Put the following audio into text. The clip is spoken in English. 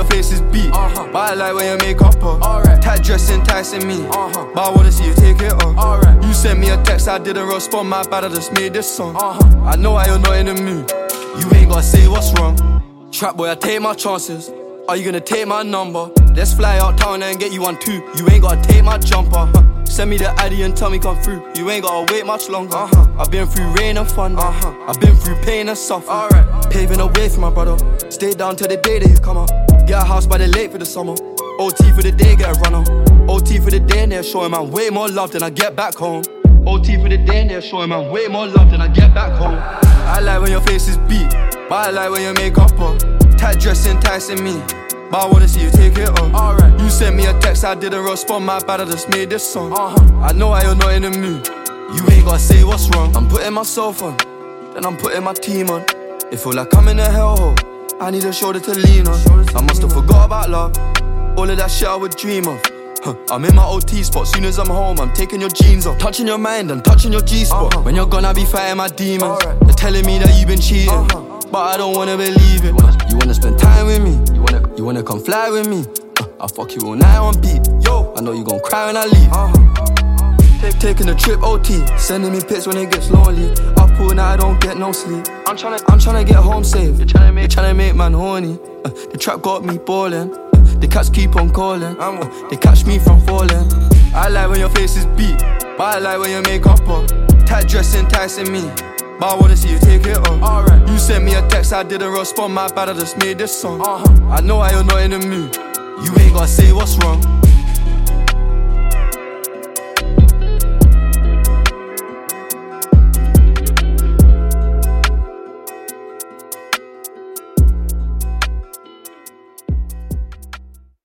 your face is beat. But I like when you make up her. Tight dress enticing me. But I wanna see you take it off. You sent me a text, I didn't respond. My bad, I just made this song. I know why you're not in the mood. You ain't gotta say what's wrong. Trap boy, I take my chances. Are you gonna take my number? Let's fly out town and get you one too. You ain't gotta take my jumper. Send me the ID and tell me come through. You ain't gotta wait much longer. I've been through rain and thunder. I've been through pain and suffering. Paving a way for my brother. Stay down till the day that you come up. Get a house by the lake for the summer. OT for the day, get a runner. OT for the day and they're showing man way more love than I get back home. OT for the day and they're showing man way more love than I get back home. I like when your face is beat, but I like when you make up her. Tight dress enticing me, but I wanna see you take it off. You sent me a text, I didn't respond. My bad, I just made this song. I know why you're not in the mood. You ain't gotta say what's wrong. I'm putting myself on, then I'm putting my team on. It feel like I'm in a hellhole. I need a shoulder to lean on. I must've forgot about love. All of that shit I would dream of. I'm in my OT spot, soon as I'm home, I'm taking your jeans off. Touching your mind, I'm touching your G-spot. When you're gone, I be fighting my demons. They're telling me that you've been cheating, but I don't wanna believe it. You wanna spend time with me, you wanna come fly with me. I'll fuck you all night on beat. Yo, I know you gon' cry when I leave. Taking a trip OT, sending me pics when it gets lonely. Up all night, I don't get no sleep. I'm tryna get home safe. You're tryna make man horny. The trap got me ballin'. The cats keep on calling. They catch me from falling. I like when your face is beat, but I like when you make up her. Tight dress enticing me, but I wanna see you take it off. You sent me a text, I didn't respond. My bad, I just made this song. I know why you're not in the mood. You ain't gotta say what's wrong.